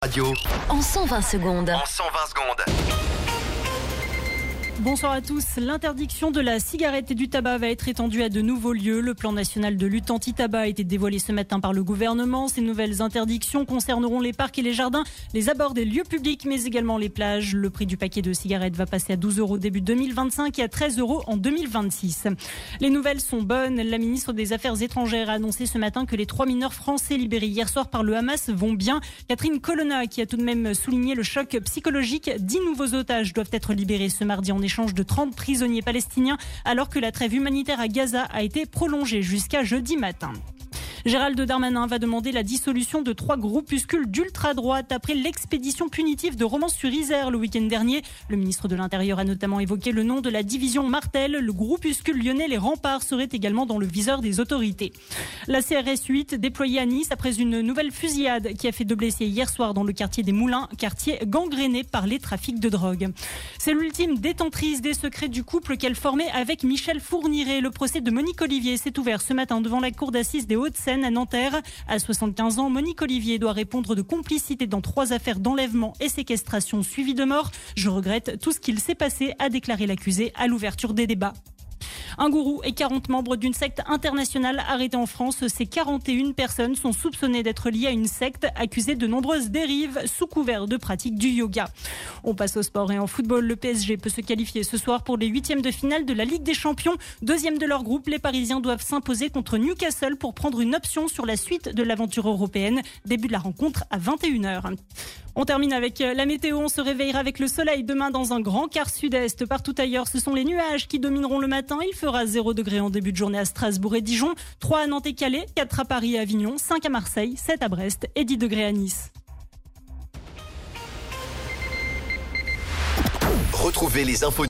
Radio. En 120 secondes. En 120 secondes. Bonsoir à tous. L'interdiction de la cigarette et du tabac va être étendue à de nouveaux lieux. Le plan national de lutte anti-tabac a été dévoilé ce matin par le gouvernement. Ces nouvelles interdictions concerneront les parcs et les jardins, les abords des lieux publics, mais également les plages. Le prix du paquet de cigarettes va passer à 12 € début 2025 et à 13 € en 2026. Les nouvelles sont bonnes. La ministre des Affaires étrangères a annoncé ce matin que les 3 mineurs français libérés hier soir par le Hamas vont bien. Catherine Colonna, qui a tout de même souligné le choc psychologique, 10 nouveaux otages doivent être libérés ce mardi en échange de 30 prisonniers palestiniens, alors que la trêve humanitaire à Gaza a été prolongée jusqu'à jeudi matin. Gérald Darmanin va demander la dissolution de 3 groupuscules d'ultra-droite après l'expédition punitive de Romans-sur-Isère le week-end dernier. Le ministre de l'Intérieur a notamment évoqué le nom de la division Martel. Le groupuscule lyonnais Les Remparts serait également dans le viseur des autorités. La CRS 8 déployée à Nice après une nouvelle fusillade qui a fait 2 blessés hier soir dans le quartier des Moulins, quartier gangréné par les trafics de drogue. C'est l'ultime détentrice des secrets du couple qu'elle formait avec Michel Fourniret. Le procès de Monique Olivier s'est ouvert ce matin devant la cour d'assises des Hauts-de-Seine à Nanterre. À 75 ans, Monique Olivier doit répondre de complicité dans 3 affaires d'enlèvement et séquestration suivies de mort. Je regrette tout ce qu'il s'est passé, a déclaré l'accusé à l'ouverture des débats. Un gourou et 40 membres d'une secte internationale arrêtés en France. Ces 41 personnes sont soupçonnées d'être liées à une secte accusée de nombreuses dérives sous couvert de pratique du yoga. On passe au sport et en football. Le PSG peut se qualifier ce soir pour les 8e de finale de la Ligue des Champions. 2e de leur groupe, les Parisiens doivent s'imposer contre Newcastle pour prendre une option sur la suite de l'aventure européenne. Début de la rencontre à 21h. On termine avec la météo. On se réveillera avec le soleil demain dans un grand quart sud-est. Partout ailleurs, ce sont les nuages qui domineront le matin. Il fera 0 degré en début de journée à Strasbourg et Dijon, 3 à Nantes et Calais, 4 à Paris et Avignon, 5 à Marseille, 7 à Brest et 10 degrés à Nice. Retrouvez les infos